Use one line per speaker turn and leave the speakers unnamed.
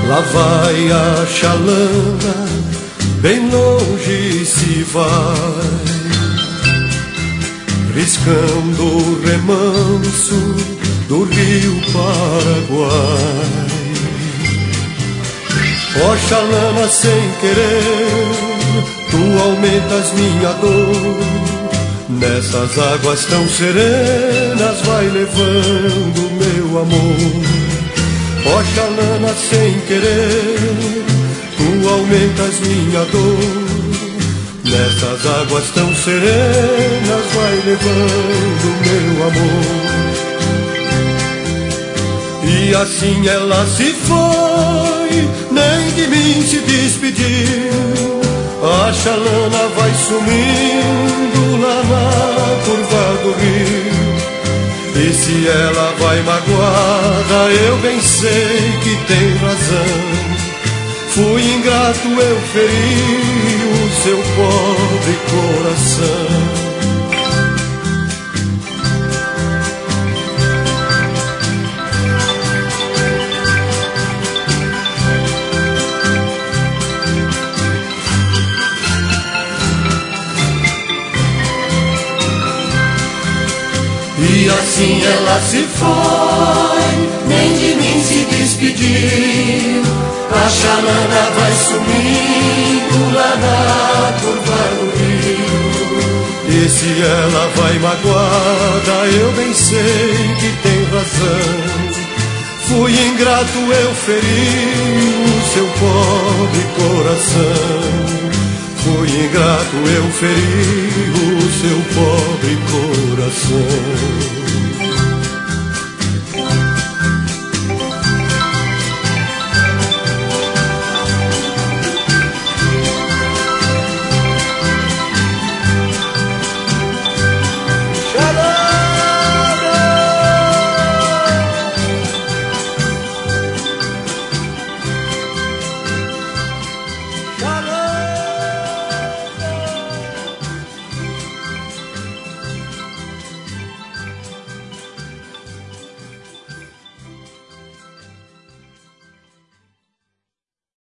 Lá vai a chalana, bem longe se vai, riscando o remanso do rio Paraguai. Ó chalana, sem querer, tu aumentas minha dor. Nessas águas tão serenas vai levando meu amor. Ó chalana, sem querer, tu aumentas minha dor. Nessas águas tão serenas vai levando meu amor. E assim ela se foi, nem de mim se despediu. A chalana vai sumindo lá na curva do rio. E se ela vai magoada, eu bem sei que tem razão. Fui ingrato, eu feri o seu pobre coração.
E assim ela se foi, nem de mim se despediu. A chalana vai sumindo lá na curva do rio.
E se ela vai magoada, eu bem sei que tem razão. Fui ingrato, eu feri o seu pobre coração. Fui ingrato, eu feri o seu pobre coração.